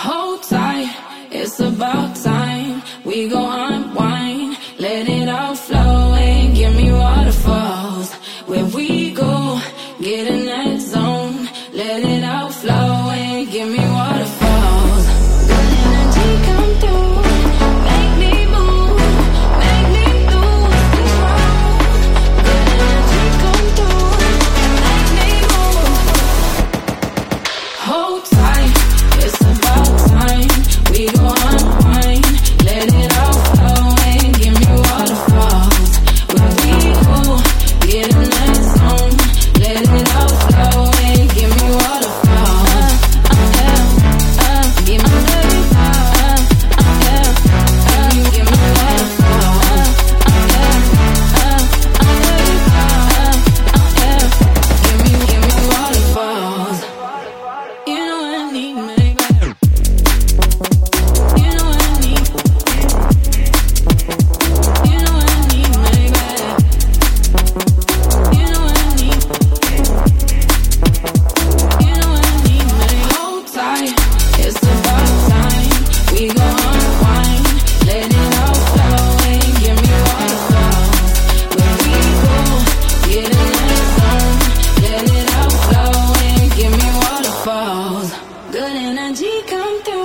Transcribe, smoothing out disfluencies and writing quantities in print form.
Hold tight, it's about time. We go unwind, let it all flow and give me waterfalls. Where we go, get in that zone, let it all flow and give me waterfalls. Good energy come through, make me move, make me lose control. Good energy come through, make me move. Hold tight, it's about time. We go unwind, let it all flow and give me waterfalls. Where we go, get in that zone, let it all flow and give me waterfalls. Give me waterfalls. Give me waterfalls. Give me waterfalls. You know I need me. You know I need. You know I need me, baby. You know I need. You know I need me. Hold tight, it's about time. We go unwind, let it all flow and give me waterfalls. Where we go, get in that zone, let it all flow and give me waterfalls. Good energy come through.